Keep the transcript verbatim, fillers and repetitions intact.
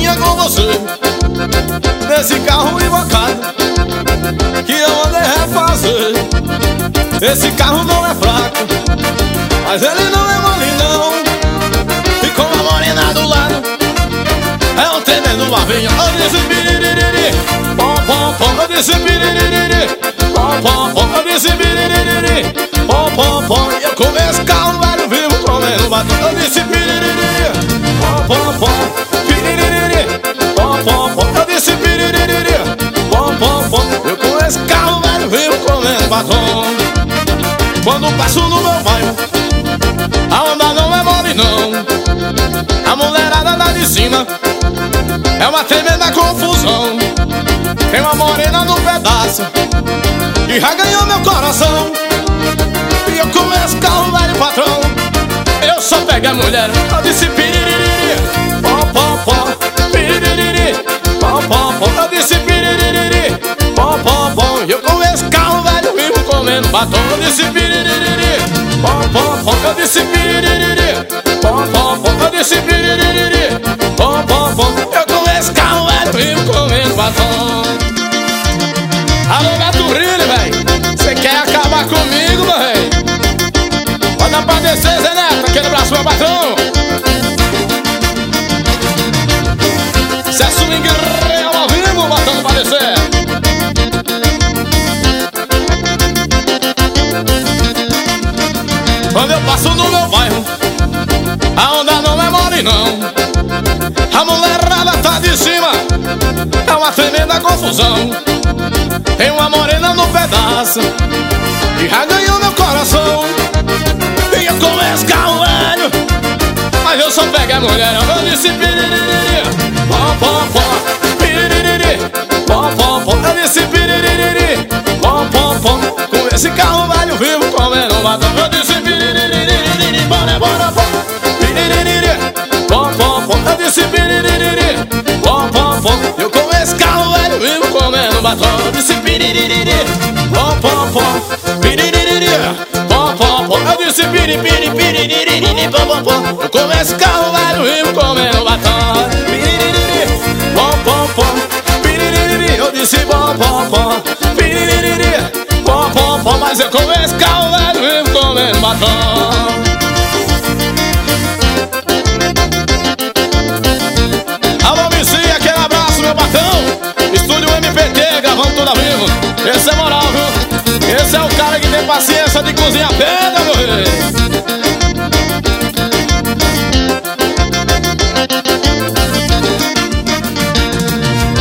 vinha com você nesse carro invocado que eu mandei refazer. Esse carro não é fraco, mas ele não é mole não. E com a morena do lado é um tremendo barvinho. Eu disse piririri, pom pom pom. Eu disse piririri, pom pom pom. Eu disse piririri, pom pom pom. E eu com esse carro velho vivo comendo batom. Eu disse piririri, pom pom pom. Piririri, pom pom pom. Eu disse piririri, pom pom pom. Eu com esse carro velho vivo comendo batom. Quando passo no meu bairro, a onda não é mole não. A mulherada lá de cima é uma tremenda confusão. Tem uma morena no pedaço que já ganhou meu coração. E eu com esse carro velho patrão, eu só pego a mulher. Eu disse piririri, pom pom pom. Piririri, pom pom pom. Eu disse piririri, pom pom pom. E eu com esse carro velho vivo comendo batom. Eu disse piririri, pom pom pom. Eu disse piririri, pom pom pom. Eu disse piririri, pom pom pom. Eu com esse carro velho vivo comendo batom. Alô, Gato Rilho, véi, cê quer acabar comigo, meu rei? Bota pra descer, Zé Neto, aquele abraço, meu patrão. Cê é swing real ao vivo, botando pra descer. Quando eu passo no meu bairro, a onda não é mole não. A mulherada tá de cima, é uma tremenda confusão. Tem uma morena no pedaço que já ganhou meu coração. E eu com esse carro velho, mas eu só pego a mulher. Eu disse piririri, pom pom pom. Piririri, pom pom pom. Eu disse piririri, pom pom pom. Com esse carro velho vivo comendo batom. Eu disse piririri, bora bora pom. Piririri, pom pom pom. Eu disse piririri, pom pom pom. Eu com esse carro velho vivo comendo batom. Eu disse piririri, pom pom pom. Piririri, pom pom pom. Eu disse piri piri piririri, pom pom pom. Eu com esse carro velho vivo comendo batom. Piririri, pom pom pom. Piririri, eu disse pom pom pom. Piririri, pom pom pom. Mas eu com esse carro velho vivo comendo batom. Alô, Missi, aquele abraço, meu patrão. Estúdio M P T, gravando tudo ao vivo. Esse é moral, viu? Esse é o cara que tem paciência de cozinhar pedra, meu rei.